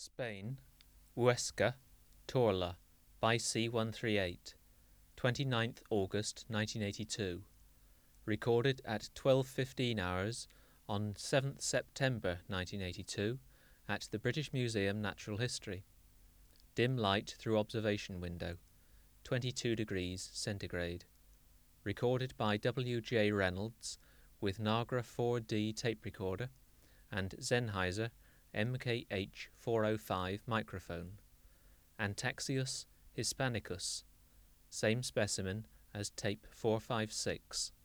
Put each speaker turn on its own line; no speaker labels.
Spain, Huesca, Torla, by C-138, 29th August 1982. Recorded at 12:15 hours on 7th September 1982 at the British Museum Natural History. Dim light through observation window, 22 degrees centigrade. Recorded by W.J. Reynolds with Nagra 4D tape recorder and Sennheiser MKH 405 microphone. Antaxius hispanicus, same specimen as tape 456.